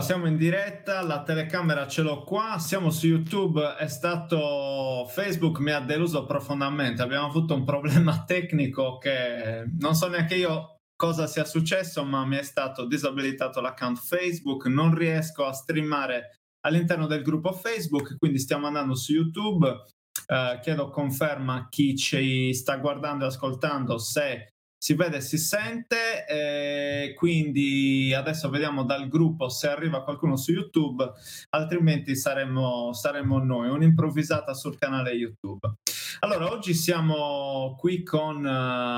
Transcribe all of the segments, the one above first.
Siamo in diretta, la telecamera ce l'ho qua, siamo su YouTube, Facebook mi ha deluso profondamente, abbiamo avuto un problema tecnico che non so neanche io cosa sia successo, ma mi è stato disabilitato l'account Facebook, non riesco a streamare all'interno del gruppo Facebook, quindi stiamo andando su YouTube, chiedo conferma a chi ci sta guardando e ascoltando se si vede e si sente, quindi adesso vediamo dal gruppo se arriva qualcuno su YouTube, altrimenti saremmo noi, un'improvvisata sul canale YouTube. Allora, oggi siamo qui con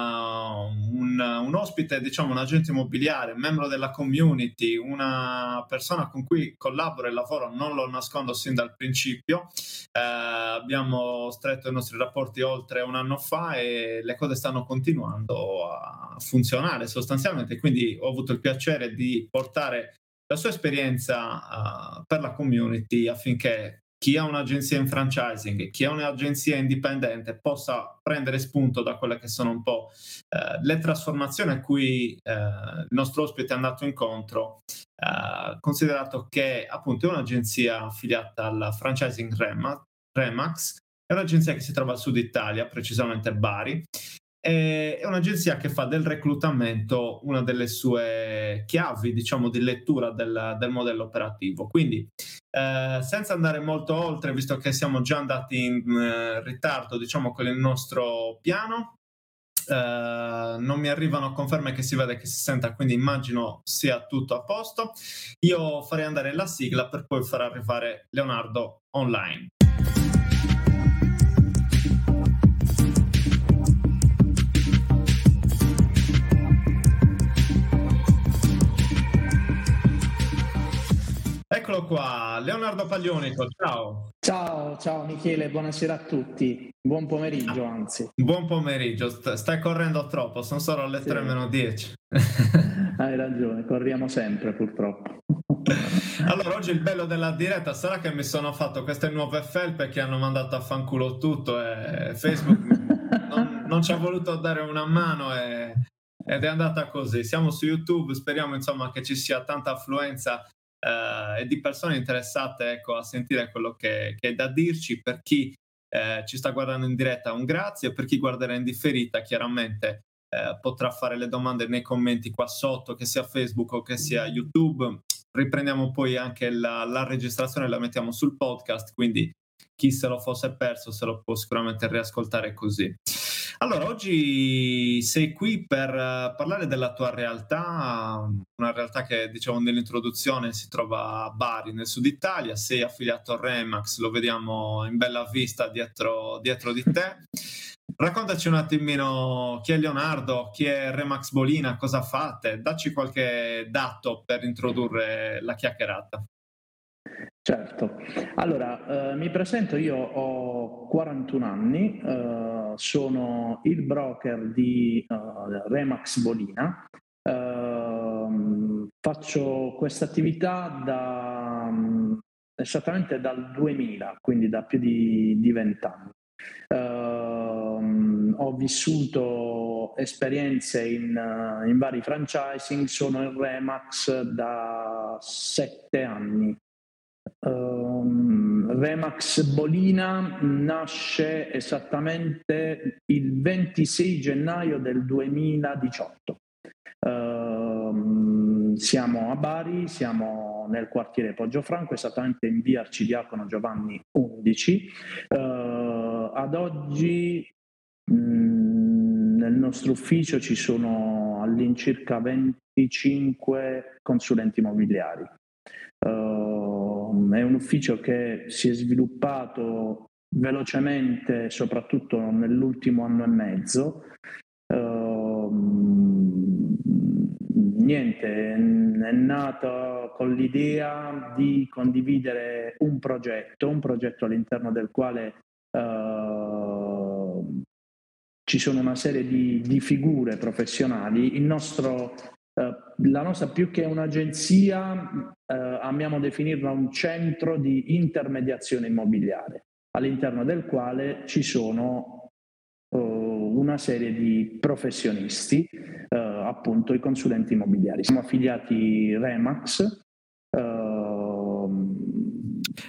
un ospite, diciamo un agente immobiliare, membro della community, una persona con cui collaboro e lavoro, non lo nascondo sin dal principio. Abbiamo stretto i nostri rapporti oltre un anno fa e le cose stanno continuando a funzionare sostanzialmente, quindi ho avuto il piacere di portare la sua esperienza per la community affinché chi ha un'agenzia in franchising, chi ha un'agenzia indipendente possa prendere spunto da quelle che sono un po' le trasformazioni a cui il nostro ospite è andato incontro, considerato che appunto è un'agenzia affiliata alla franchising Remax, è un'agenzia che si trova al sud Italia, precisamente Bari. È un'agenzia che fa del reclutamento una delle sue chiavi, diciamo, di lettura del modello operativo. Quindi, senza andare molto oltre, visto che siamo già andati in ritardo, diciamo, con il nostro piano, non mi arrivano conferme che si vede che si senta, quindi immagino sia tutto a posto. Io farei andare la sigla per poi far arrivare Leonardo online. Eccolo qua, Leonardo Paglionico, ciao. Ciao Michele, buonasera a tutti, buon pomeriggio anzi. Buon pomeriggio, stai correndo troppo, sono solo alle 3:10. Hai ragione, corriamo sempre purtroppo. Allora, oggi il bello della diretta sarà che mi sono fatto queste nuove felpe che hanno mandato a fanculo tutto e Facebook non ci ha voluto dare una mano ed è andata così. Siamo su YouTube, speriamo insomma che ci sia tanta affluenza e di persone interessate, ecco, a sentire quello che è da dirci. Per chi ci sta guardando in diretta un grazie, per chi guarderà in differita chiaramente potrà fare le domande nei commenti qua sotto, che sia Facebook o che sia YouTube. Riprendiamo poi anche la registrazione, la mettiamo sul podcast, quindi chi se lo fosse perso se lo può sicuramente riascoltare così. Allora, oggi sei qui per parlare della tua realtà, una realtà che, diciamo, nell'introduzione si trova a Bari, nel sud Italia, sei affiliato a Remax, lo vediamo in bella vista dietro di te. Raccontaci un attimino chi è Leonardo, chi è Remax Bolina, cosa fate, dacci qualche dato per introdurre la chiacchierata. Certo, allora mi presento, io ho 41 anni, sono il broker di Remax Bolina, faccio questa attività esattamente dal 2000, quindi da più di 20 anni. Ho vissuto esperienze in vari franchising, sono in Remax da 7 anni. Remax Bolina nasce esattamente il 26 gennaio del 2018. Siamo a Bari, siamo nel quartiere Poggio-Franco, esattamente in via Arcidiacono Giovanni 11. Ad oggi nel nostro ufficio ci sono all'incirca 25 consulenti immobiliari. È un ufficio che si è sviluppato velocemente, soprattutto nell'ultimo anno e mezzo. Niente, è nato con l'idea di condividere un progetto all'interno del quale ci sono una serie di figure professionali. La nostra, più che un'agenzia, amiamo definirla un centro di intermediazione immobiliare, all'interno del quale ci sono una serie di professionisti, appunto i consulenti immobiliari. Siamo affiliati Remax,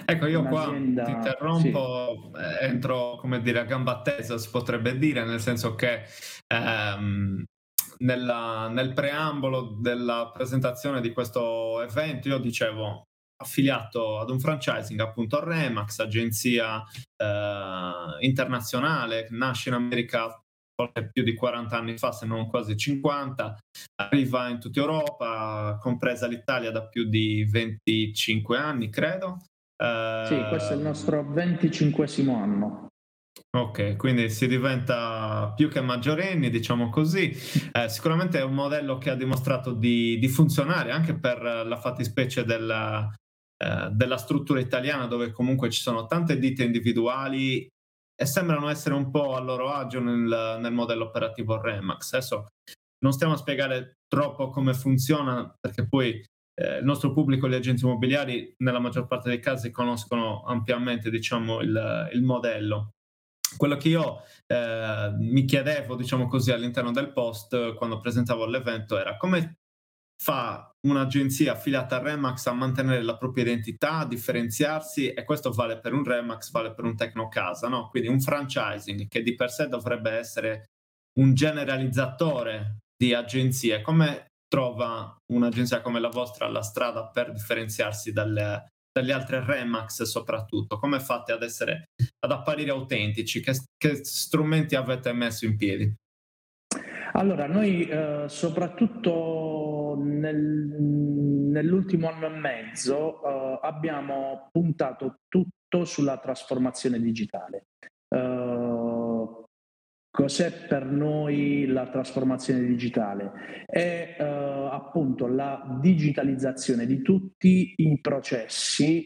Ecco, io qua ti un'azienda, sì. interrompo, entro, come dire, a gamba tesa, si potrebbe dire, nel senso che, ehm, nel preambolo della presentazione di questo evento io dicevo affiliato ad un franchising, appunto a Remax, agenzia, internazionale, nasce in America forse più di 40 anni fa, se non quasi 50, arriva in tutta Europa, compresa l'Italia da più di 25 anni credo. Sì, questo è il Ehm, nostro 25° anno. okay, quindi si diventa più che maggiorenni, diciamo così. Sicuramente è un modello che ha dimostrato di funzionare anche per la fattispecie della struttura italiana, dove comunque ci sono tante ditte individuali e sembrano essere un po' a loro agio nel modello operativo Remax. Adesso non stiamo a spiegare troppo come funziona, perché poi il nostro pubblico, gli agenti immobiliari, nella maggior parte dei casi conoscono ampiamente, diciamo, il modello. Quello che io mi chiedevo, diciamo così, all'interno del post quando presentavo l'evento era: come fa un'agenzia affiliata a Remax a mantenere la propria identità, a differenziarsi? E questo vale per un Remax, vale per un Tecnocasa, no, quindi un franchising che di per sé dovrebbe essere un generalizzatore di agenzie. Come trova un'agenzia come la vostra la strada per differenziarsi dalle altre Remax soprattutto? Come fate ad apparire autentici? Che strumenti avete messo in piedi? Allora, noi soprattutto nell'ultimo anno e mezzo abbiamo puntato tutto sulla trasformazione digitale. Eh, Cos'è per noi la trasformazione digitale? È appunto la digitalizzazione di tutti i processi,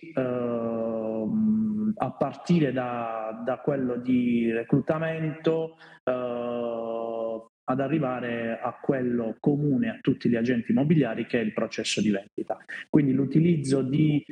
a partire da quello di reclutamento, ad arrivare a quello comune a tutti gli agenti immobiliari, che è il processo di vendita. Quindi l'utilizzo di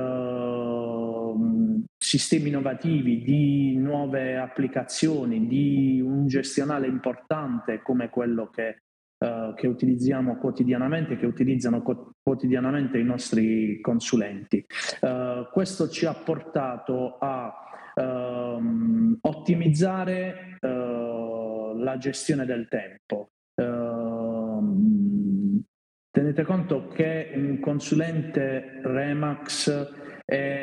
sistemi innovativi, di nuove applicazioni, di un gestionale importante come quello che utilizziamo quotidianamente, che utilizzano quotidianamente i nostri consulenti. Questo ci ha portato a ottimizzare la gestione del tempo. Tenete conto che un consulente Remax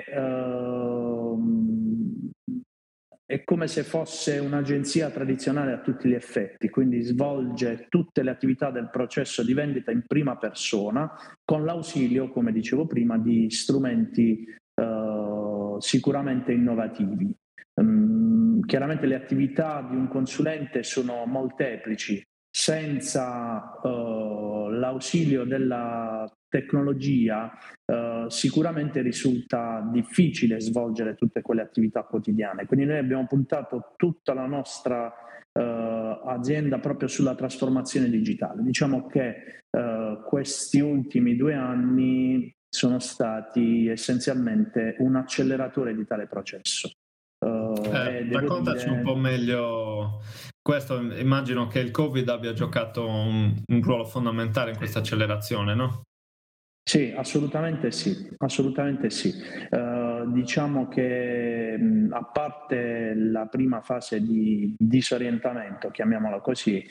è come se fosse un'agenzia tradizionale a tutti gli effetti, quindi svolge tutte le attività del processo di vendita in prima persona, con l'ausilio, come dicevo prima, di strumenti sicuramente innovativi. Chiaramente le attività di un consulente sono molteplici. Senza l'ausilio della tecnologia sicuramente risulta difficile svolgere tutte quelle attività quotidiane. Quindi noi abbiamo puntato tutta la nostra azienda proprio sulla trasformazione digitale. Diciamo che questi ultimi 2 anni sono stati essenzialmente un acceleratore di tale processo. E devo Raccontaci un po' dire meglio questo. Immagino che il Covid abbia giocato un ruolo fondamentale in questa accelerazione, no? sì, assolutamente sì, assolutamente sì. Diciamo che a parte la prima fase di disorientamento, chiamiamola così,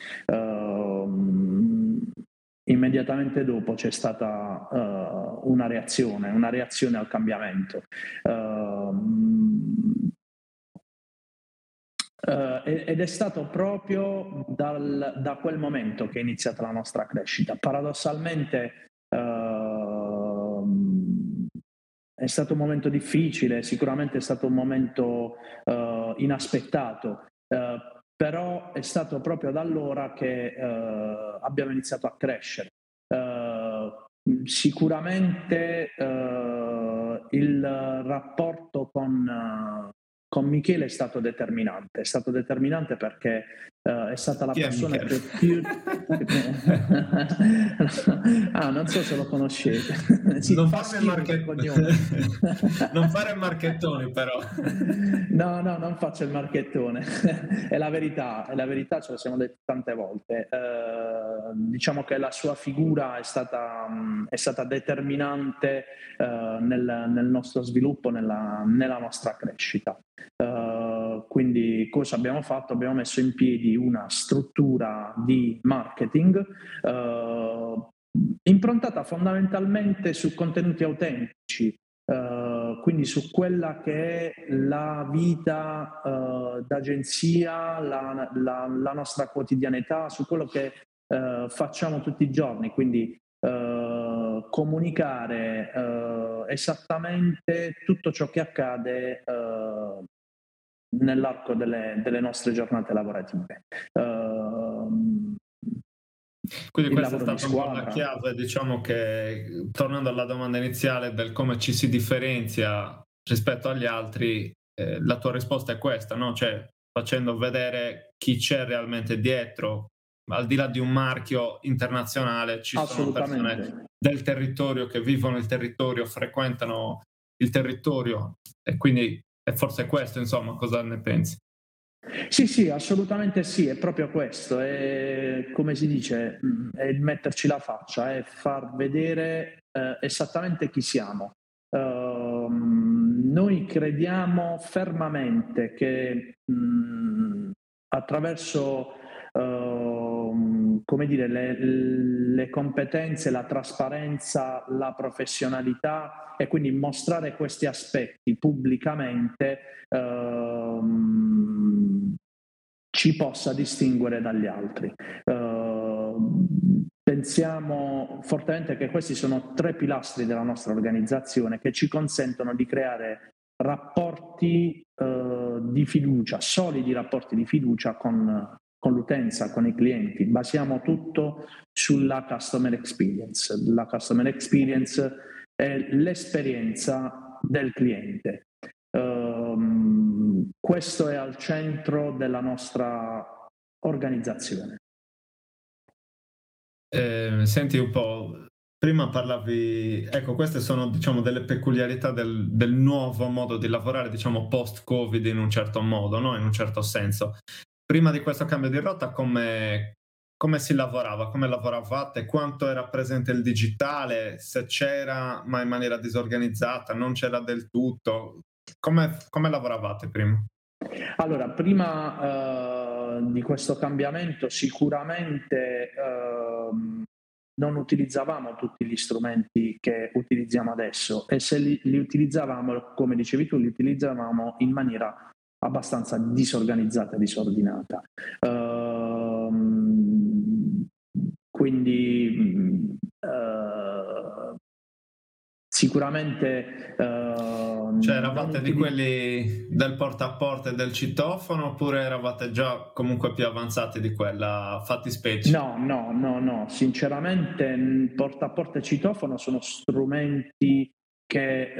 immediatamente dopo c'è stata una reazione al cambiamento. Ed è stato proprio da quel momento che è iniziata la nostra crescita. Paradossalmente è stato un momento difficile, sicuramente è stato un momento inaspettato, però è stato proprio da allora che abbiamo iniziato a crescere. Sicuramente il rapporto con Michele è stato determinante perché È stata la Chi è persona Michele? che più non so se lo conoscete. Sì, Non farmi il Faschini per cognome. non fare il marchettone però. No, non faccio il marchettone. È la verità, ce lo siamo detti tante volte. Diciamo che la sua figura è stata determinante nel nostro sviluppo, nella nostra crescita. Quindi cosa abbiamo fatto? Abbiamo messo in piedi una struttura di marketing improntata fondamentalmente su contenuti autentici, quindi su quella che è la vita d'agenzia, la nostra quotidianità, su quello che facciamo tutti i giorni, quindi comunicare esattamente tutto ciò che accade nell'arco delle nostre giornate lavorative. Quindi Il questa è lavoro di stata un po' la squadra. chiave, diciamo che tornando alla domanda iniziale del come ci si differenzia rispetto agli altri, la tua risposta è questa, no, cioè facendo vedere chi c'è realmente dietro. Al di là di un marchio internazionale, ci sono persone Assolutamente. del territorio che vivono il territorio, frequentano il territorio e quindi è forse questo, insomma, cosa ne pensi? Sì, assolutamente sì, è proprio questo, è come si dice, è il metterci la faccia, è far vedere esattamente chi siamo. Noi crediamo fermamente che attraverso come dire, le competenze, la trasparenza, la professionalità e quindi mostrare questi aspetti pubblicamente ci possa distinguere dagli altri. Pensiamo fortemente che questi sono 3 pilastri della nostra organizzazione che ci consentono di creare rapporti di fiducia, solidi rapporti di fiducia con l'utenza, con i clienti. Basiamo tutto sulla customer experience. La customer experience è l'esperienza del cliente. Questo è al centro della nostra organizzazione. Senti un po', prima parlavi, ecco, queste sono diciamo delle peculiarità del nuovo modo di lavorare, diciamo post-Covid in un certo modo, no? In un certo senso. Prima di questo cambio di rotta come si lavorava? Come lavoravate? Quanto era presente il digitale? Se c'era, ma in maniera disorganizzata, non c'era del tutto? Come lavoravate prima? Allora, prima di questo cambiamento sicuramente non utilizzavamo tutti gli strumenti che utilizziamo adesso e se li utilizzavamo, come dicevi tu, li utilizzavamo in maniera abbastanza disorganizzata e disordinata. Quindi sicuramente Cioè non eravate di utilizziamo. quelli del porta a porta e del citofono oppure eravate già comunque più avanzati di quella fattispecie? No, sinceramente porta a porta e citofono sono strumenti che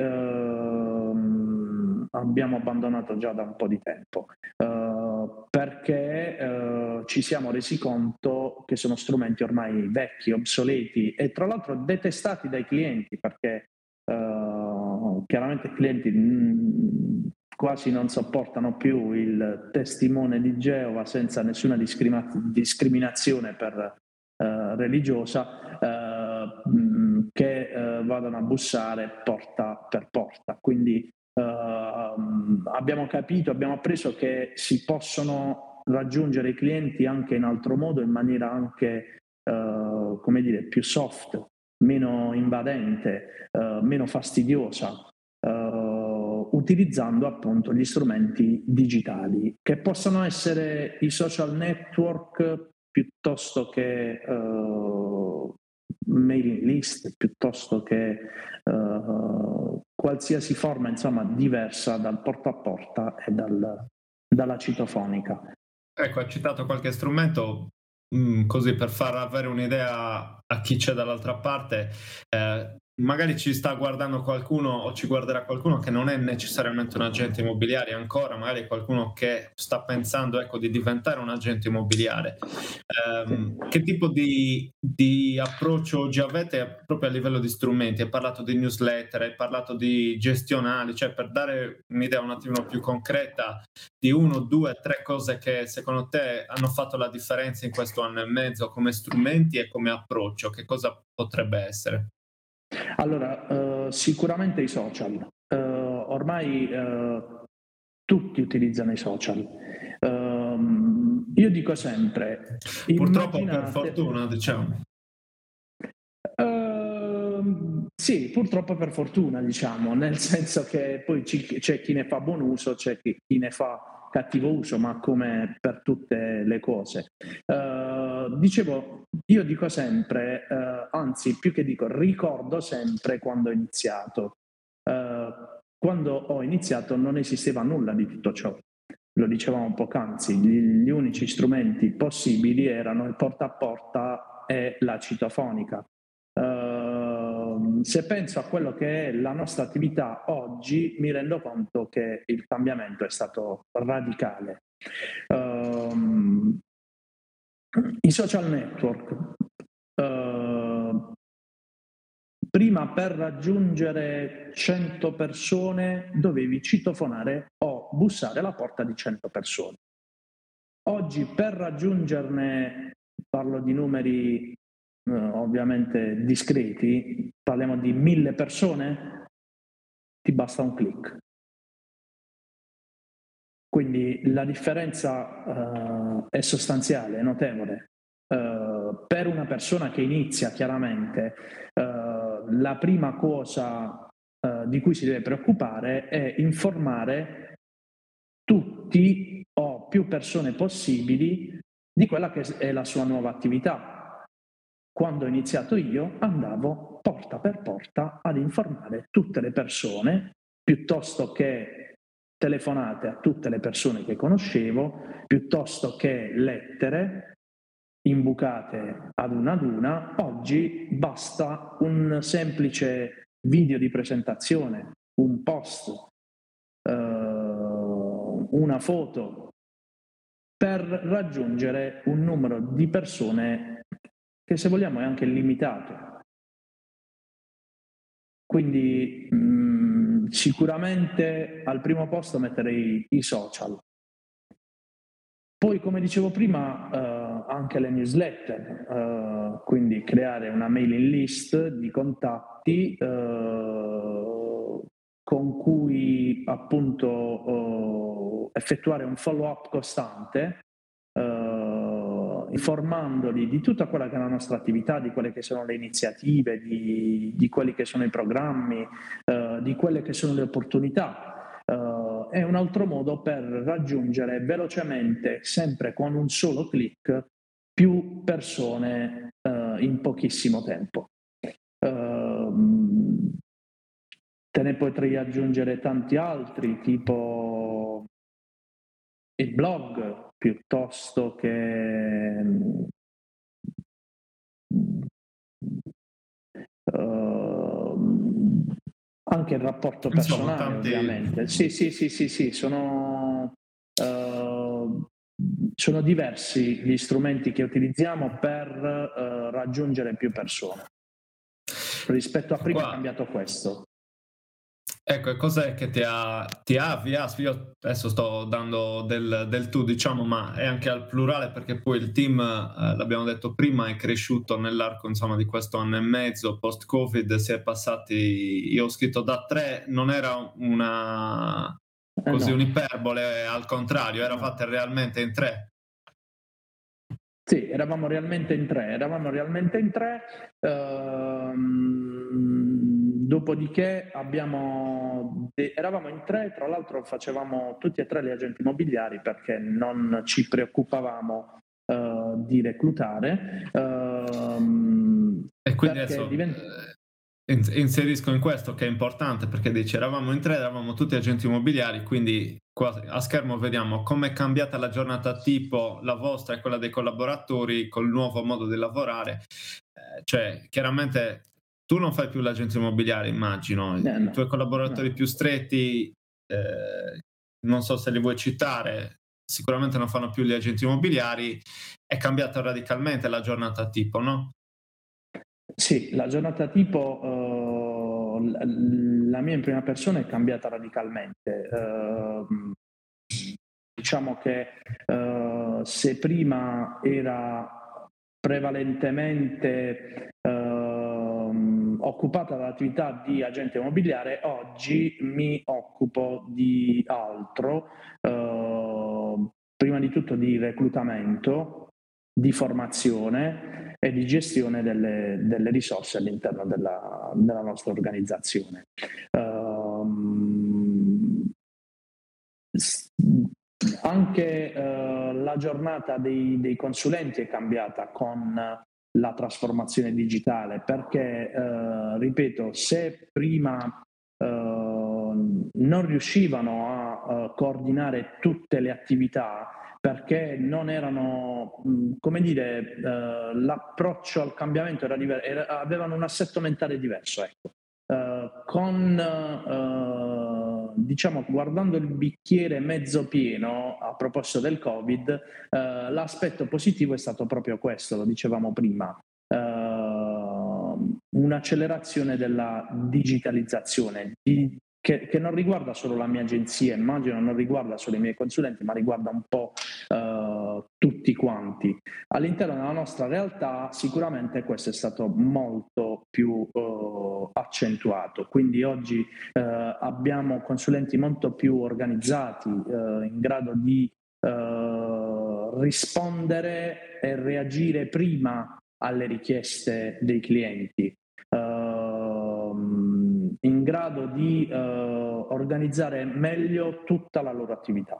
abbiamo abbandonato già da un po' di tempo, perché ci siamo resi conto che sono strumenti ormai vecchi, obsoleti e tra l'altro detestati dai clienti perché chiaramente i clienti quasi non sopportano più il testimone di Geova senza nessuna discriminazione per religiosa che vadano a bussare porta per porta. Quindi abbiamo appreso che si possono raggiungere i clienti anche in altro modo, in maniera anche come dire, più soft, meno invadente, meno fastidiosa, utilizzando appunto gli strumenti digitali, che possono essere i social network piuttosto che mailing list, piuttosto che qualsiasi forma insomma diversa dal porta a porta e dalla citofonica. Ecco, hai citato qualche strumento, così per far avere un'idea a chi c'è dall'altra parte, magari ci sta guardando qualcuno o ci guarderà qualcuno che non è necessariamente un agente immobiliare ancora, magari qualcuno che sta pensando, ecco, di diventare un agente immobiliare. Sì. Che tipo di approccio oggi avete proprio a livello di strumenti? Hai parlato di newsletter, hai parlato di gestionali, cioè per dare un'idea un attimino più concreta di 1, 2, 3 cose che secondo te hanno fatto la differenza in questo anno e mezzo come strumenti e come approccio, che cosa potrebbe essere? Allora, sicuramente i social. Ormai tutti utilizzano i social. Io dico sempre, Purtroppo per immaginate. fortuna, diciamo. Sì, purtroppo per fortuna, diciamo, nel senso che poi c'è chi ne fa buon uso, c'è chi ne fa cattivo uso, ma come per tutte le cose. Dicevo, io dico sempre, anzi, più che dico, ricordo sempre quando ho iniziato. Quando ho iniziato non esisteva nulla di tutto ciò. Lo dicevamo poc'anzi, gli unici strumenti possibili erano il porta a porta e la citofonica. Se penso a quello che è la nostra attività oggi, mi rendo conto che il cambiamento è stato radicale. I social network. Prima per raggiungere 100 persone dovevi citofonare o bussare alla porta di 100 persone. Oggi per raggiungerne, parlo di numeri ovviamente discreti, parliamo di 1000 persone, ti basta un click. Quindi la differenza è sostanziale, è notevole. Per una persona che inizia, chiaramente, la prima cosa di cui si deve preoccupare è informare tutti o più persone possibili di quella che è la sua nuova attività. Quando ho iniziato io andavo porta per porta ad informare tutte le persone, piuttosto che telefonate a tutte le persone che conoscevo, piuttosto che lettere imbucate ad una. Oggi basta un semplice video di presentazione, un post, una foto, per raggiungere un numero di persone che, se vogliamo, è anche limitato. Quindi sicuramente al primo posto metterei i social. Poi, come dicevo prima, anche le newsletter, quindi creare una mailing list di contatti con cui appunto effettuare un follow-up costante, informandoli di tutta quella che è la nostra attività, di quelle che sono le iniziative, di quelli che sono i programmi, di quelle che sono le opportunità. È un altro modo per raggiungere velocemente, sempre con un solo click, più persone in pochissimo tempo. Te ne potrei aggiungere tanti altri, tipo il blog, piuttosto che anche il rapporto Insomma, personale, ovviamente. Sì, sono diversi gli strumenti che utilizziamo per raggiungere più persone. Rispetto a prima è cambiato questo. Ecco, e cos'è che ti ha avviato? Io adesso sto dando del tu, diciamo, ma è anche al plurale perché poi il team, l'abbiamo detto prima, è cresciuto nell'arco, insomma, di questo anno e mezzo. Post-Covid si è passati, io ho scritto da 3, non era una così No. un'iperbole, al contrario, era No. fatta realmente in 3. Sì, eravamo realmente in tre. Dopodiché eravamo in tre, tra l'altro facevamo tutti e tre gli agenti immobiliari perché non ci preoccupavamo di reclutare. E quindi Perché adesso inserisco in questo che è importante perché dici eravamo in 3, eravamo tutti agenti immobiliari, quindi qua a schermo vediamo com'è cambiata la giornata tipo, la vostra e quella dei collaboratori col nuovo modo di lavorare. Cioè chiaramente tu non fai più l'agente immobiliare, immagino. I No, tuoi collaboratori no. più stretti, non so se li vuoi citare, sicuramente non fanno più gli agenti immobiliari. È cambiata radicalmente la giornata tipo, no? Sì, la giornata tipo, la mia in prima persona è cambiata radicalmente. Diciamo che, se prima era prevalentemente, occupata dall'attività di agente immobiliare, oggi mi occupo di altro, prima di tutto di reclutamento, di formazione e di gestione delle risorse all'interno della nostra organizzazione. S Anche, la giornata dei consulenti è cambiata con la trasformazione digitale perché, ripeto, se prima, non riuscivano a, coordinare tutte le attività perché non erano, come dire, l'approccio al cambiamento avevano un assetto mentale diverso, ecco. Diciamo, guardando il bicchiere mezzo pieno, a proposito del Covid, l'aspetto positivo è stato proprio questo, lo dicevamo prima, un'accelerazione della digitalizzazione, che non riguarda solo la mia agenzia, immagino non riguarda solo i miei consulenti, ma riguarda un po' tutti quanti. All'interno della nostra realtà sicuramente questo è stato molto più accentuato, quindi oggi abbiamo consulenti molto più organizzati, in grado di rispondere e reagire prima alle richieste dei clienti, in grado di organizzare meglio tutta la loro attività.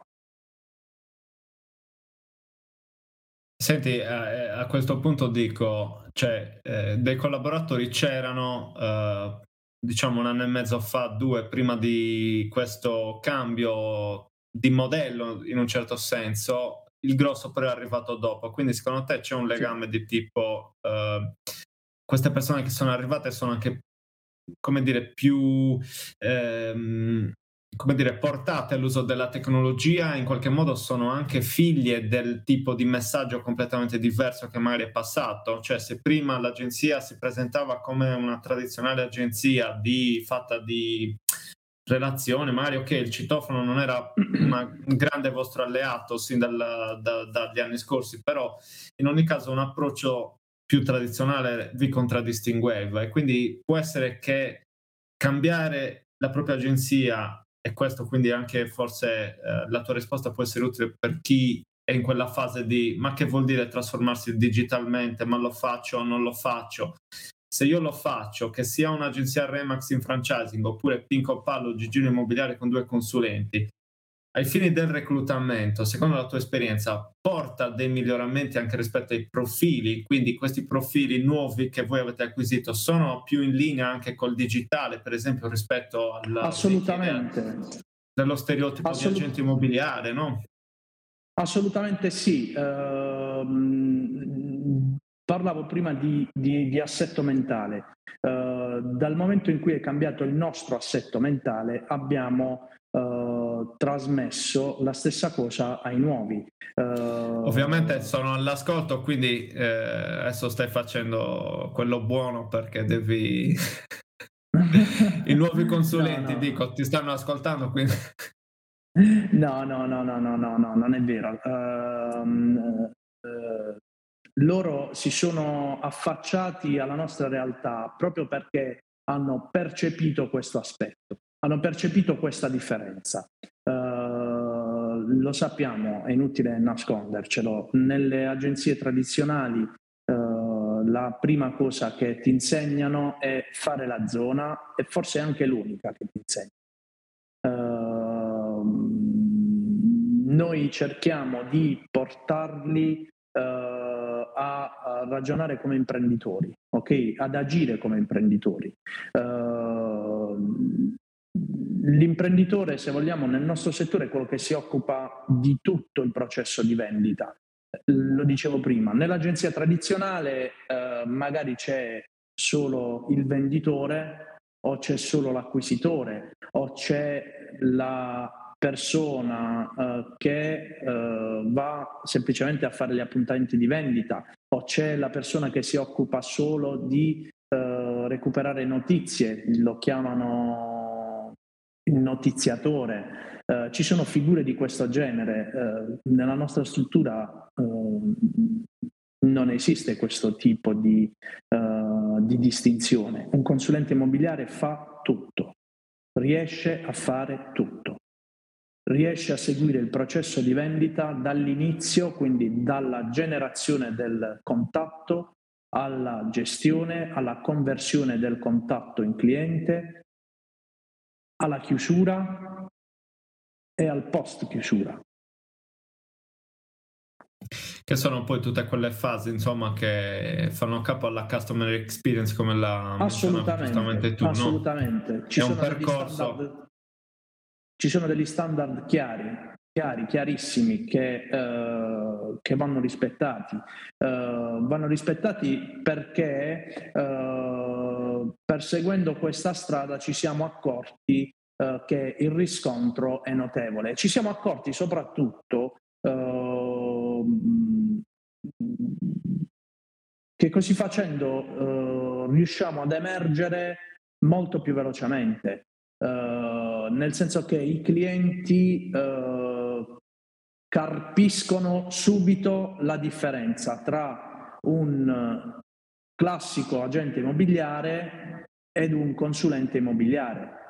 Senti, a questo punto dico, cioè, dei collaboratori c'erano, diciamo 1 anno e mezzo fa, 2, prima di questo cambio di modello in un certo senso, il grosso però è arrivato dopo. Quindi secondo te c'è un Sì. legame di tipo, queste persone che sono arrivate sono anche, come dire, più, ehm, come dire, portate all'uso della tecnologia, in qualche modo sono anche figlie del tipo di messaggio completamente diverso che magari è passato. Cioè, se prima l'agenzia si presentava come una tradizionale agenzia fatta di relazione, magari okay, il citofono non era un grande vostro alleato sin dagli anni scorsi, però in ogni caso un approccio più tradizionale vi contraddistingueva, e quindi può essere che cambiare la propria agenzia, e questo quindi anche forse la tua risposta può essere utile per chi è in quella fase di ma che vuol dire trasformarsi digitalmente, ma lo faccio o non lo faccio? Se io lo faccio, che sia un'agenzia Remax in franchising oppure Pinco Pallo, Gigino Immobiliare con 2 consulenti, ai fini del reclutamento, secondo la tua esperienza, porta dei miglioramenti anche rispetto ai profili? Quindi questi profili nuovi che voi avete acquisito sono più in linea anche col digitale, per esempio, rispetto alla vecchia idea Assolutamente. dello stereotipo di agente Assolut immobiliare, no? Assolutamente sì. Parlavo prima di assetto mentale. Dal momento in cui è cambiato il nostro assetto mentale, abbiamo trasmesso la stessa cosa ai nuovi. Ovviamente Uhm sono all'ascolto, quindi adesso stai facendo quello buono perché devi i nuovi No, consulenti, no. dico, ti stanno ascoltando, quindi No, no, no, no, no, no, no, non è vero. Loro si sono affacciati alla nostra realtà proprio perché hanno percepito questo aspetto, hanno percepito questa differenza. Lo sappiamo, è inutile nascondercelo, nelle agenzie tradizionali la prima cosa che ti insegnano è fare la zona e forse è anche l'unica che ti insegna. Noi cerchiamo di portarli a ragionare come imprenditori, ok? Ad agire come imprenditori. L'imprenditore, se vogliamo, nel nostro settore è quello che si occupa di tutto il processo di vendita. Lo dicevo prima, nell'agenzia tradizionale magari c'è solo il venditore o c'è solo l'acquisitore o c'è la persona che va semplicemente a fare gli appuntamenti di vendita o c'è la persona che si occupa solo di recuperare notizie, lo chiamano il notiziatore. Ci sono figure di questo genere. Nella nostra struttura non esiste questo tipo di distinzione. Un consulente immobiliare fa tutto, riesce a fare tutto. Riesce a seguire il processo di vendita dall'inizio, quindi dalla generazione del contatto alla gestione, alla conversione del contatto in cliente, alla chiusura e al post chiusura. Che sono poi tutte quelle fasi, insomma, che fanno capo alla customer experience, come la menzionavi giustamente tu, assolutamente. no? È un percorso. Ci sono degli standard chiarissimi che vanno rispettati. Vanno rispettati perché perseguendo questa strada ci siamo accorti che il riscontro è notevole. Ci siamo accorti soprattutto che così facendo riusciamo ad emergere molto più velocemente. Nel senso che i clienti carpiscono subito la differenza tra un classico agente immobiliare ed un consulente immobiliare.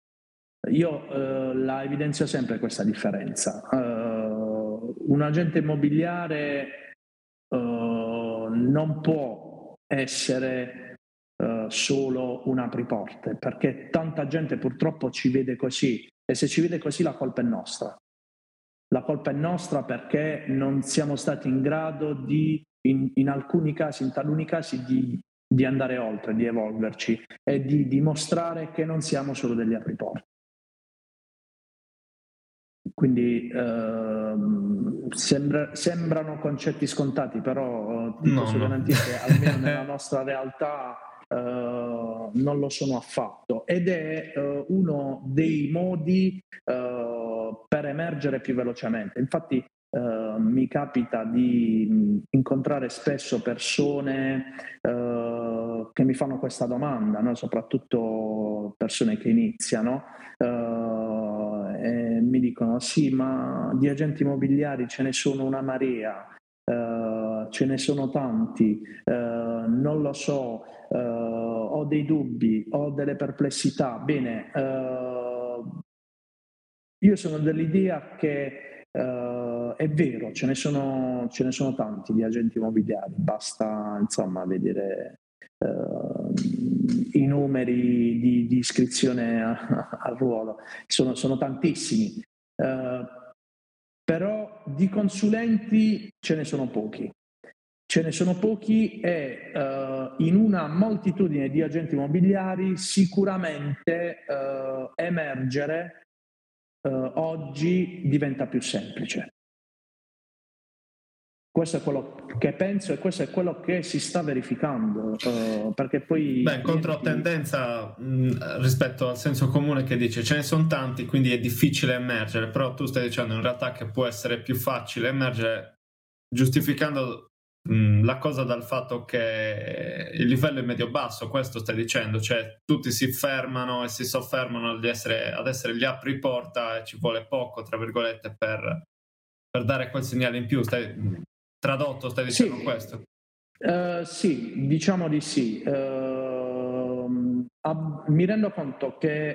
Io la evidenzio sempre questa differenza. Un agente immobiliare non può essere solo un apriporte, perché tanta gente purtroppo ci vede così, e se ci vede così la colpa è nostra. La colpa è nostra perché non siamo stati in grado di, in alcuni casi, in taluni casi, di andare oltre, di evolverci e di dimostrare che non siamo solo degli apriporti. Quindi sembrano concetti scontati, però ti posso garantire che almeno nella nostra realtà non lo sono affatto, ed è uno dei modi per emergere più velocemente. Infatti mi capita di incontrare spesso persone che mi fanno questa domanda, no? Soprattutto persone che iniziano e mi dicono sì, ma di agenti immobiliari ce ne sono una marea, ce ne sono tanti, non lo so, ho dei dubbi, ho delle perplessità. Bene, io sono dell'idea che è vero, ce ne sono tanti di agenti immobiliari, basta insomma vedere i numeri di iscrizione al ruolo, sono tantissimi, però di consulenti ce ne sono pochi. Ce ne sono pochi e in una moltitudine di agenti immobiliari sicuramente emergere oggi diventa più semplice. Questo è quello che penso e questo è quello che si sta verificando, perché poi... Beh, in controtendenza rispetto al senso comune che dice ce ne sono tanti, quindi è difficile emergere, però tu stai dicendo in realtà che può essere più facile emergere, giustificando la cosa dal fatto che il livello è medio-basso, questo stai dicendo, cioè tutti si fermano e si soffermano ad essere gli apriporta e ci vuole poco, tra virgolette, per dare quel segnale in più. Tradotto stai dicendo sì, questo? Sì, diciamo di sì. Mi rendo conto che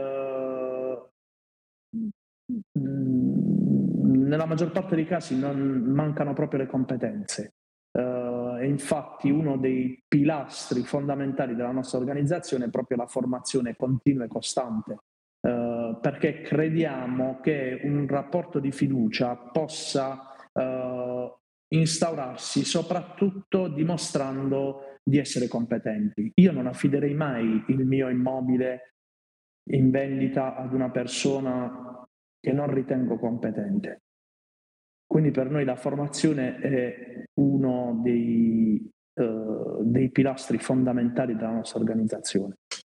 nella maggior parte dei casi non mancano proprio le competenze. E infatti uno dei pilastri fondamentali della nostra organizzazione è proprio la formazione continua e costante, perché crediamo che un rapporto di fiducia possa instaurarsi soprattutto dimostrando di essere competenti. Io non affiderei mai il mio immobile in vendita ad una persona che non ritengo competente. Quindi per noi la formazione è uno dei dei pilastri fondamentali della nostra organizzazione.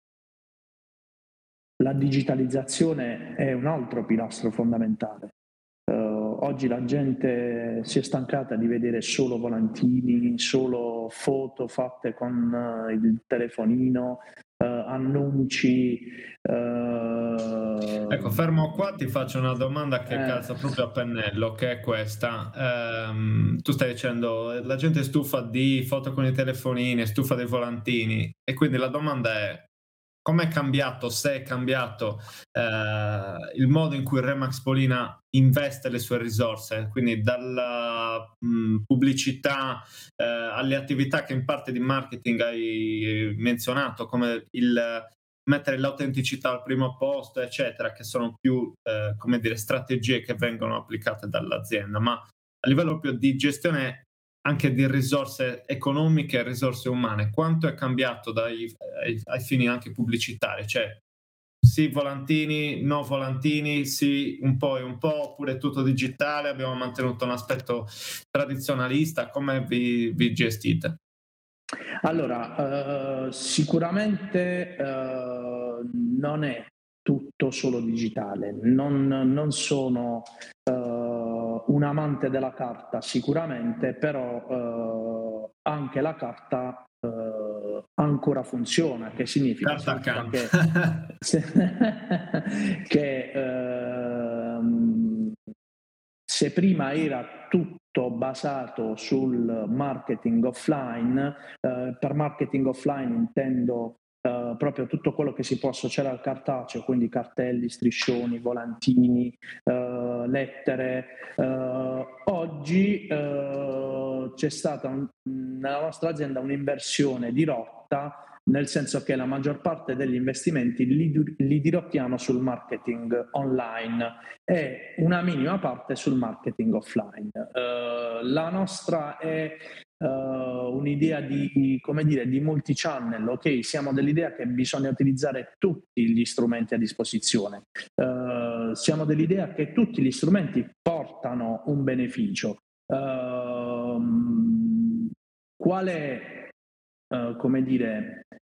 La digitalizzazione è un altro pilastro fondamentale. Oggi la gente si è stancata di vedere solo volantini, solo foto fatte con il telefonino, annunci. Ecco, fermo qua, ti faccio una domanda che calza proprio a pennello, che è questa. Tu stai dicendo, la gente è stufa di foto con i telefonini, è stufa dei volantini, e quindi la domanda è: com'è cambiato, se è cambiato, il modo in cui Remax Polina investe le sue risorse, quindi dalla pubblicità alle attività che in parte di marketing hai menzionato, come il mettere l'autenticità al primo posto, eccetera, che sono più, come dire, strategie che vengono applicate dall'azienda, ma a livello proprio di gestione anche di risorse economiche e risorse umane, quanto è cambiato ai fini anche pubblicitari? Cioè, sì volantini, no volantini, sì un po' e un po', oppure tutto digitale, abbiamo mantenuto un aspetto tradizionalista, come vi gestite? Allora, sicuramente non è tutto solo digitale, non sono un amante della carta sicuramente, però anche la carta ancora funziona, che significa? Carta Significa camp. che se prima era tutto basato sul marketing offline, per marketing offline intendo proprio tutto quello che si può associare al cartaceo, quindi cartelli, striscioni, volantini, lettere. Oggi c'è stata nella nostra azienda un'inversione di rotta, nel senso che la maggior parte degli investimenti li dirottiamo sul marketing online e una minima parte sul marketing offline. La nostra è un'idea come dire, di multi-channel, ok? Siamo dell'idea che bisogna utilizzare tutti gli strumenti a disposizione. Siamo dell'idea che tutti gli strumenti portano un beneficio. Qual è, come dire,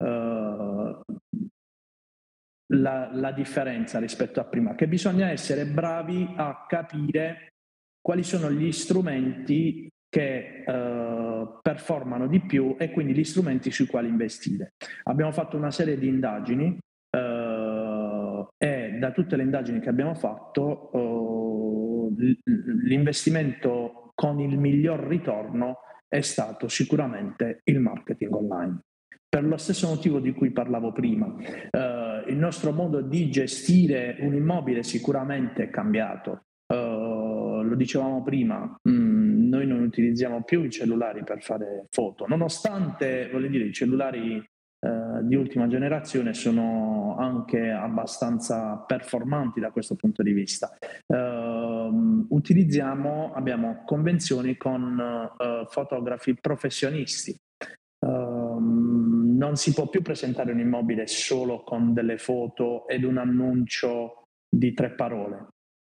la differenza rispetto a prima? Che bisogna essere bravi a capire quali sono gli strumenti che performano di più e quindi gli strumenti sui quali investire. Abbiamo fatto una serie di indagini e da tutte le indagini che abbiamo fatto l'investimento con il miglior ritorno è stato sicuramente il marketing online. Per lo stesso motivo di cui parlavo prima, il nostro modo di gestire un immobile sicuramente è cambiato. Lo dicevamo prima, noi non utilizziamo più i cellulari per fare foto, nonostante, voglio dire, i cellulari di ultima generazione sono anche abbastanza performanti da questo punto di vista. Abbiamo convenzioni con fotografi professionisti. Non si può più presentare un immobile solo con delle foto ed un annuncio di 3 parole.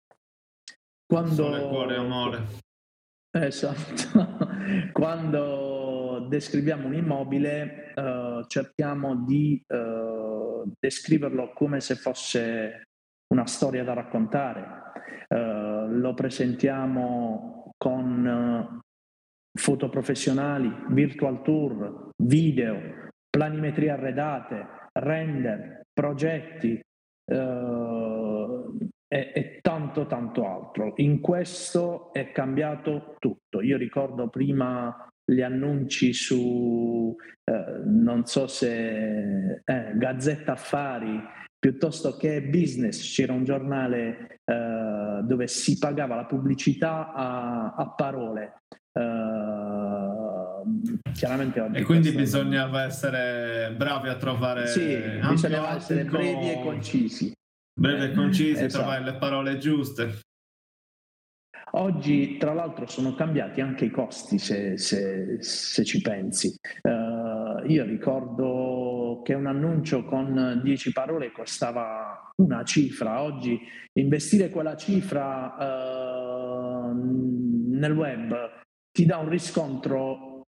Sole, cuore, amore. Esatto. Quando descriviamo un immobile cerchiamo di descriverlo come se fosse una storia da raccontare. Lo presentiamo con foto professionali, virtual tour, video, planimetrie arredate, render, progetti e tanto altro. In questo è cambiato tutto. Io ricordo prima gli annunci su non so se Gazzetta Affari piuttosto che Business. C'era un giornale dove si pagava la pubblicità a parole. Chiaramente oggi e quindi bisognava essere bravi a trovare bisognava essere brevi e concisi. Brevi e concisi, esatto. Trovare le parole giuste. Oggi, tra l'altro, sono cambiati anche i costi, se ci pensi. Io ricordo che un annuncio con 10 parole costava una cifra. Oggi investire quella cifra nel web ti dà un riscontro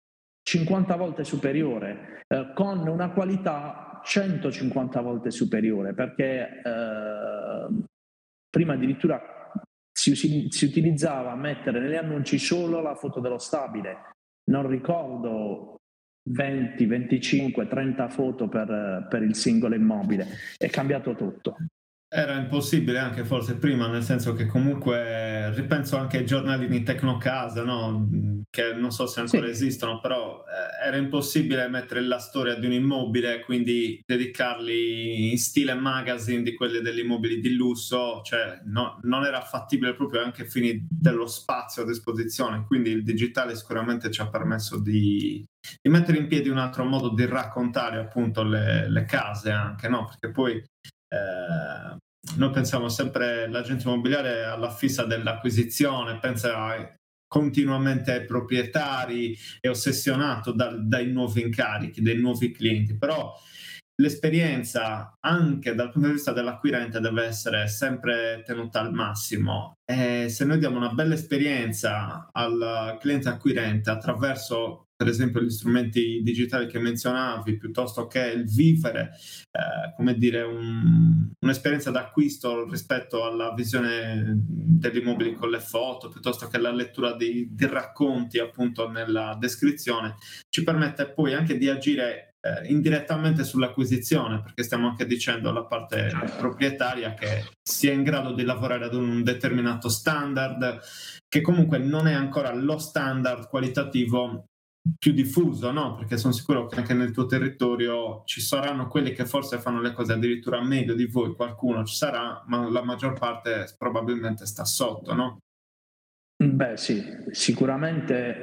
50 volte superiore, con una qualità 150 volte superiore, perché prima addirittura si utilizzava a mettere negli annunci solo la foto dello stabile, non ricordo 20, 25, 30 foto per il singolo immobile. È cambiato tutto. Era impossibile anche forse prima, nel senso che comunque ripenso anche ai giornalini Tecnocasa, no? Che non so se ancora Sì, esistono, però era impossibile mettere la storia di un immobile, quindi dedicarli in stile magazine di quelli degli immobili di lusso, cioè non era fattibile proprio anche ai fini dello spazio a disposizione, quindi il digitale sicuramente ci ha permesso di mettere in piedi un altro modo di raccontare appunto le case anche, no? Perché poi noi pensiamo sempre, l'agente immobiliare alla fissa dell'acquisizione, pensa continuamente ai proprietari, è ossessionato dai nuovi incarichi, dai nuovi clienti, però l'esperienza anche dal punto di vista dell'acquirente deve essere sempre tenuta al massimo, e se noi diamo una bella esperienza al cliente acquirente attraverso per esempio gli strumenti digitali che menzionavi, piuttosto che il vivere come dire, un'esperienza d'acquisto rispetto alla visione degli immobili con le foto, piuttosto che la lettura di racconti appunto nella descrizione, ci permette poi anche di agire indirettamente sull'acquisizione, perché stiamo anche dicendo alla parte proprietaria che sia in grado di lavorare ad un determinato standard, che comunque non è ancora lo standard qualitativo più diffuso, no? Perché sono sicuro che anche nel tuo territorio ci saranno quelli che forse fanno le cose addirittura meglio di voi, qualcuno ci sarà, ma la maggior parte probabilmente sta sotto, no? beh sì, sicuramente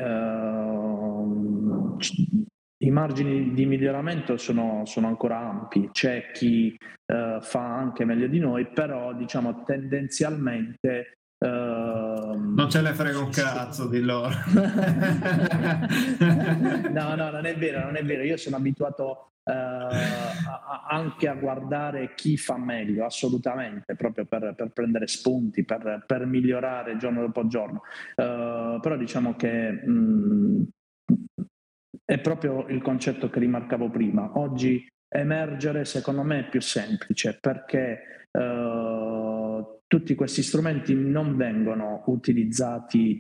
i margini di miglioramento sono ancora ampi, c'è chi fa anche meglio di noi, però diciamo tendenzialmente Non ce ne frega un cazzo di loro. no, non è vero, non è vero. Io sono abituato anche a guardare chi fa meglio, assolutamente, proprio per prendere spunti, per migliorare giorno dopo giorno. Però diciamo che è proprio il concetto che rimarcavo prima. Oggi emergere secondo me è più semplice perché tutti questi strumenti non vengono utilizzati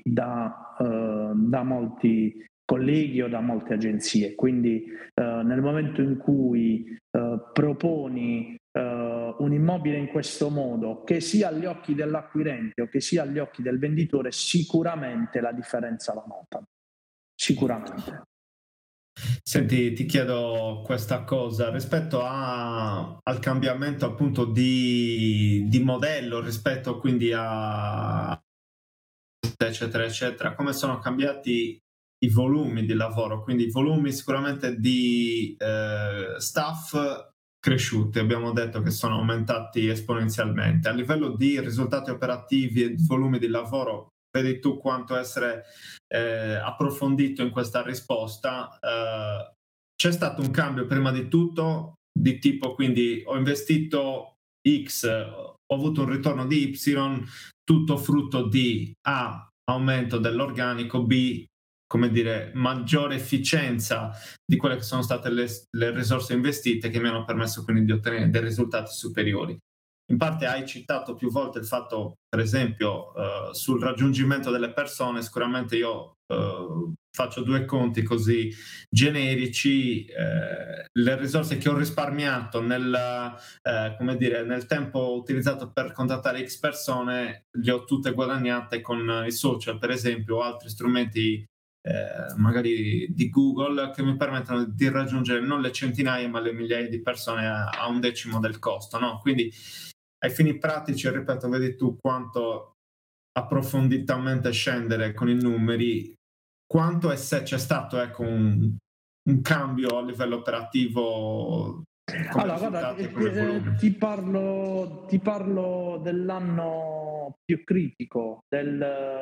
da molti colleghi o da molte agenzie, quindi nel momento in cui proponi un immobile in questo modo, che sia agli occhi dell'acquirente o che sia agli occhi del venditore, sicuramente la differenza la notano. Sicuramente. Senti, ti chiedo questa cosa rispetto al cambiamento appunto di modello rispetto quindi a eccetera, eccetera, come sono cambiati i volumi di lavoro, quindi i volumi sicuramente di staff cresciuti, abbiamo detto che sono aumentati esponenzialmente. A livello di risultati operativi e di volumi di lavoro, vedi tu quanto essere approfondito in questa risposta. C'è stato un cambio prima di tutto di tipo, quindi ho investito X, ho avuto un ritorno di Y, tutto frutto di A, aumento dell'organico, B, come dire, maggiore efficienza di quelle che sono state le risorse investite che mi hanno permesso quindi di ottenere dei risultati superiori. In parte hai citato più volte il fatto, per esempio, sul raggiungimento delle persone, sicuramente io faccio due conti così generici, le risorse che ho risparmiato come dire, nel tempo utilizzato per contattare X persone, le ho tutte guadagnate con i social, per esempio, o altri strumenti magari di Google che mi permettono di raggiungere non le centinaia ma le migliaia di persone a un decimo del costo, no? Quindi ai fini pratici, ripeto, vedi tu quanto approfonditamente scendere con i numeri, quanto e se c'è stato ecco, un cambio a livello operativo come Allora, guarda, risultati e come volumi. ti parlo dell'anno più critico, del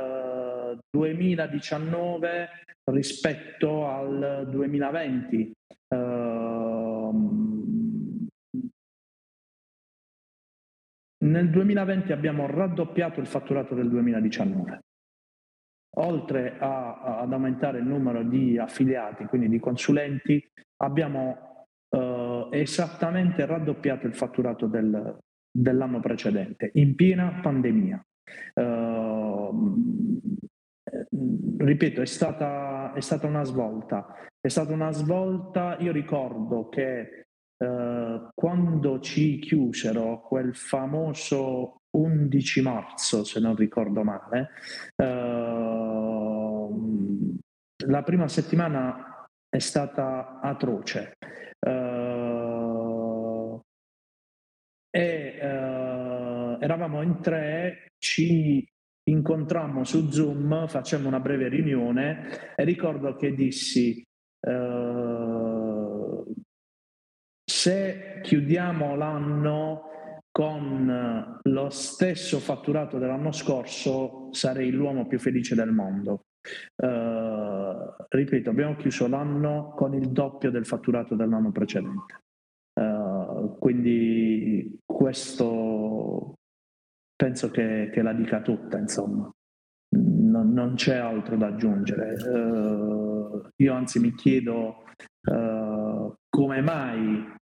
2019 rispetto al 2020. Ehm, Nel 2020 abbiamo raddoppiato il fatturato del 2019. oltre ad aumentare il numero di affiliati, quindi di consulenti, abbiamo esattamente raddoppiato il fatturato dell'anno precedente, in piena pandemia. Ripeto, è stata una svolta. È stata una svolta. Io ricordo che quando ci chiusero quel famoso 11 marzo, se non ricordo male, la prima settimana è stata atroce. Eravamo in 3, ci incontrammo su Zoom, facemmo una breve riunione e ricordo che dissi se chiudiamo l'anno con lo stesso fatturato dell'anno scorso sarei l'uomo più felice del mondo. Ripeto, abbiamo chiuso l'anno con il doppio del fatturato dell'anno precedente. Quindi questo penso che la dica tutta, insomma. Non c'è altro da aggiungere. Io anzi mi chiedo come mai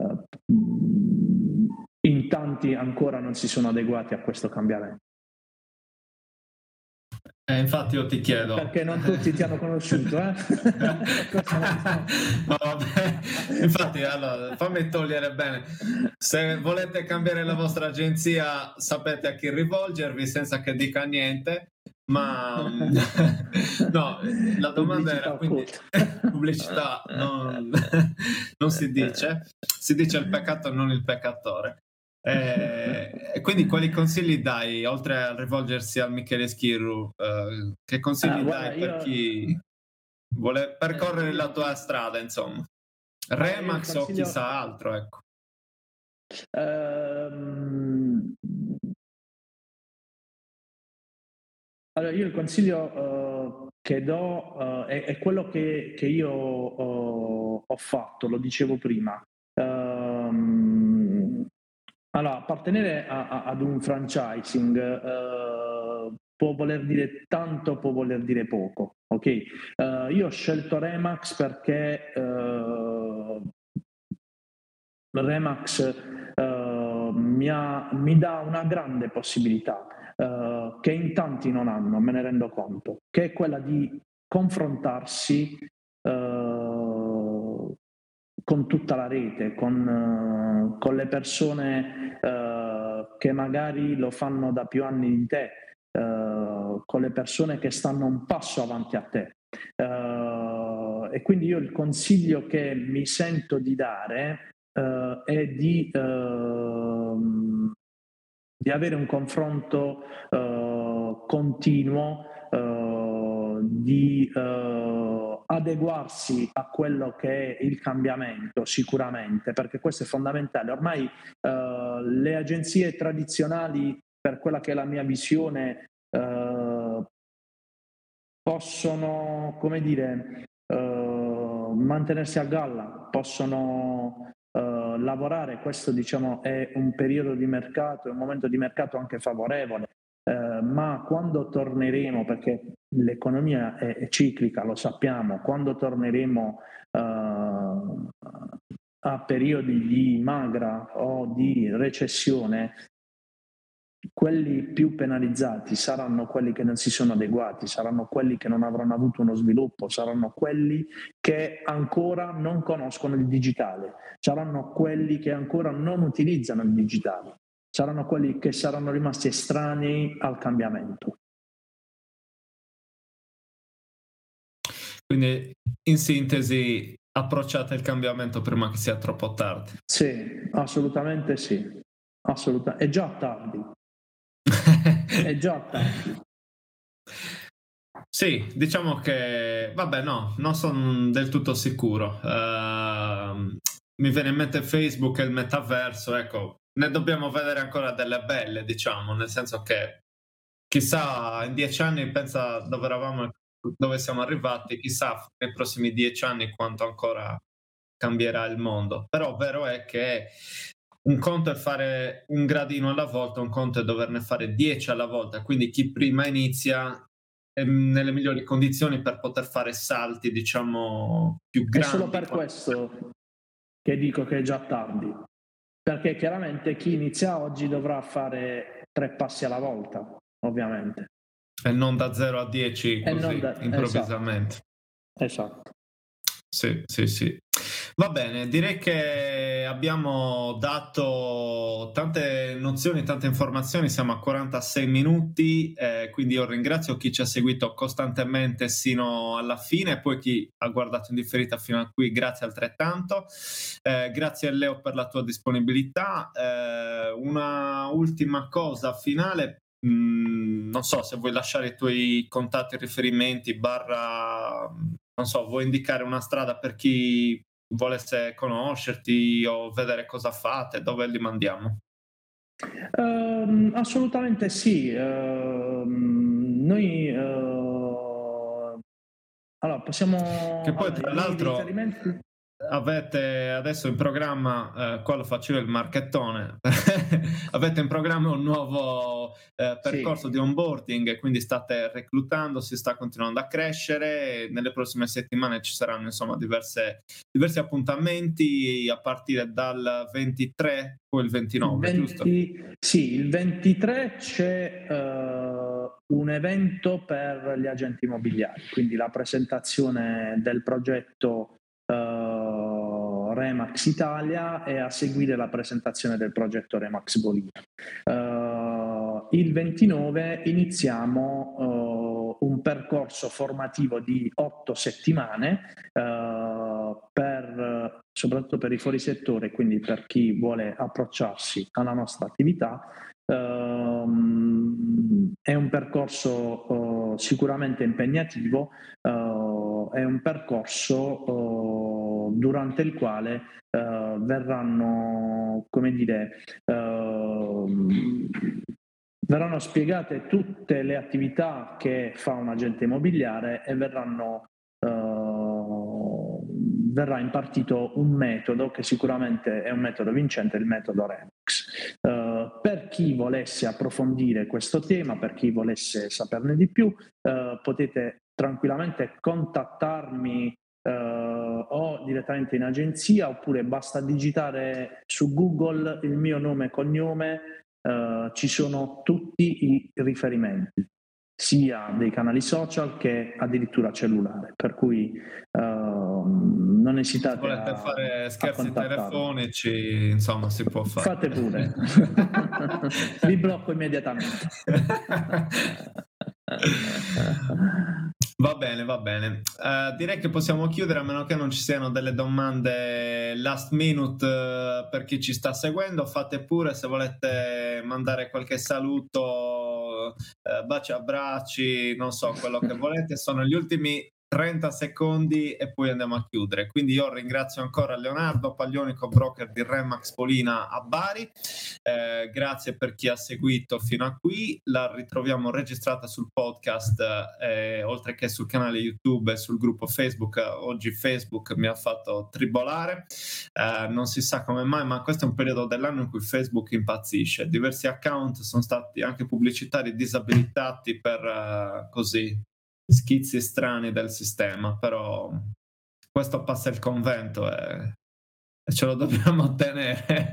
in tanti ancora non si sono adeguati a questo cambiamento. Infatti io ti chiedo... Perché non tutti ti hanno conosciuto, eh? No, vabbè. Infatti, allora, fammi togliere bene. Se volete cambiare la vostra agenzia, sapete a chi rivolgervi senza che dica niente. Ma no, la domanda era quindi pubblicità non si dice il peccato, non il peccatore. E quindi quali consigli dai, oltre a rivolgersi al Michele Schirru, che consigli dai per chi vuole percorrere la tua strada, insomma? Remax o chissà altro, ecco. Allora, io il consiglio che do è quello che io ho fatto, lo dicevo prima. Allora, appartenere ad un franchising può voler dire tanto, può voler dire poco, ok? Io ho scelto Remax perché Remax mi dà una grande possibilità che in tanti non hanno, me ne rendo conto, che è quella di confrontarsi con tutta la rete, con le persone che magari lo fanno da più anni di te, con le persone che stanno un passo avanti a te. E quindi io il consiglio che mi sento di dare è di avere un confronto continuo, di adeguarsi a quello che è il cambiamento sicuramente, perché questo è fondamentale. Ormai le agenzie tradizionali, per quella che è la mia visione, possono, come dire, mantenersi a galla, possono lavorare. Questo, diciamo, è un periodo di mercato, è un momento di mercato anche favorevole, ma quando torneremo, perché l'economia è ciclica, lo sappiamo, quando torneremo a periodi di magra o di recessione, quelli più penalizzati saranno quelli che non si sono adeguati, saranno quelli che non avranno avuto uno sviluppo, saranno quelli che ancora non conoscono il digitale, saranno quelli che ancora non utilizzano il digitale, saranno quelli che saranno rimasti estranei al cambiamento. Quindi, in sintesi, approcciate il cambiamento prima che sia troppo tardi. Sì, assolutamente sì. È già tardi. È già tardi. Sì, diciamo che, vabbè, no, non sono del tutto sicuro. Mi viene in mente Facebook e il metaverso, ecco, ne dobbiamo vedere ancora delle belle, diciamo, nel senso che chissà in 10 anni, pensa dove eravamo, dove siamo arrivati, chissà nei prossimi 10 anni quanto ancora cambierà il mondo. Però vero è che un conto è fare un gradino alla volta, un conto è doverne fare 10 alla volta, quindi chi prima inizia nelle migliori condizioni per poter fare salti, diciamo, più grandi. È solo per questo che dico che è già tardi, perché chiaramente chi inizia oggi dovrà fare 3 passi alla volta, ovviamente. E non da 0 a 10 così, improvvisamente. Esatto. Sì. Va bene, direi che abbiamo dato tante nozioni, tante informazioni, siamo a 46 minuti, quindi io ringrazio chi ci ha seguito costantemente sino alla fine e poi chi ha guardato in differita fino a qui, grazie altrettanto. Grazie a Leo per la tua disponibilità. Una ultima cosa finale, non so se vuoi lasciare i tuoi contatti, riferimenti, non so, vuoi indicare una strada per chi volesse conoscerti o vedere cosa fate, dove li mandiamo? Assolutamente sì. Noi allora possiamo, Che poi tra l'altro riferimenti? avete adesso in programma, qua lo faccio io il marchettone, avete in programma un nuovo percorso di onboarding, quindi state reclutando, si sta continuando a crescere, nelle prossime settimane ci saranno insomma diversi appuntamenti a partire dal 23 o il 29, giusto? Sì, il 23 c'è un evento per gli agenti immobiliari, quindi la presentazione del progetto Remax Italia e a seguire la presentazione del progetto Remax Bolivia. Il 29 iniziamo un percorso formativo di 8 settimane soprattutto per i fuorisettore, quindi per chi vuole approcciarsi alla nostra attività. È un percorso sicuramente impegnativo, è un percorso durante il quale verranno spiegate tutte le attività che fa un agente immobiliare e verrà impartito un metodo che sicuramente è un metodo vincente, il metodo Remax. Per chi volesse approfondire questo tema, per chi volesse saperne di più, potete tranquillamente contattarmi o direttamente in agenzia, oppure basta digitare su Google il mio nome e cognome, ci sono tutti i riferimenti, sia dei canali social che addirittura cellulare, per cui non esitate. Se volete fare scherzi a telefonici, insomma, si può fare. Fate pure. Vi blocco immediatamente. Va bene. Direi che possiamo chiudere, a meno che non ci siano delle domande last minute per chi ci sta seguendo. Fate pure, se volete mandare qualche saluto, baci, abbracci, non so, quello che volete. Sono gli ultimi 30 secondi e poi andiamo a chiudere. Quindi io ringrazio ancora Leonardo Paglionico, broker di Remax Polina a Bari. Grazie per chi ha seguito fino a qui. La ritroviamo registrata sul podcast, oltre che sul canale YouTube e sul gruppo Facebook. Oggi Facebook mi ha fatto tribolare, non si sa come mai, ma questo è un periodo dell'anno in cui Facebook impazzisce. Diversi account sono stati anche pubblicitari disabilitati per così schizzi strani del sistema, però questo passa il convento e ce lo dobbiamo ottenere.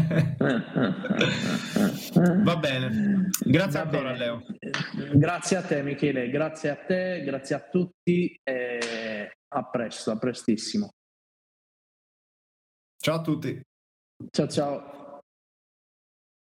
Va bene, grazie ancora Leo. Grazie a te Michele, grazie a te, grazie a tutti e a presto, a prestissimo. Ciao a tutti. Ciao.